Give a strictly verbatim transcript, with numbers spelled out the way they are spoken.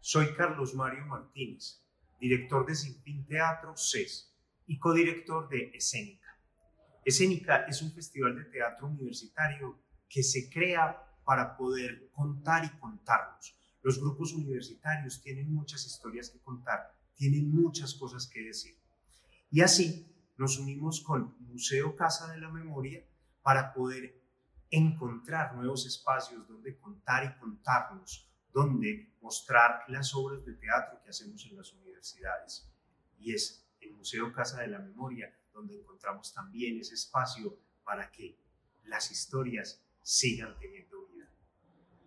Soy Carlos Mario Martínez, director de Sinfín Teatro C E S y codirector de Escénica. Escénica es un festival de teatro universitario que se crea para poder contar y contarnos. Los grupos universitarios tienen muchas historias que contar, tienen muchas cosas que decir. Y así nos unimos con Museo Casa de la Memoria para poder encontrar nuevos espacios donde contar y contarnos, donde mostrar las obras de teatro que hacemos en las universidades. Y es el Museo Casa de la Memoria donde encontramos también ese espacio para que las historias sigan teniendo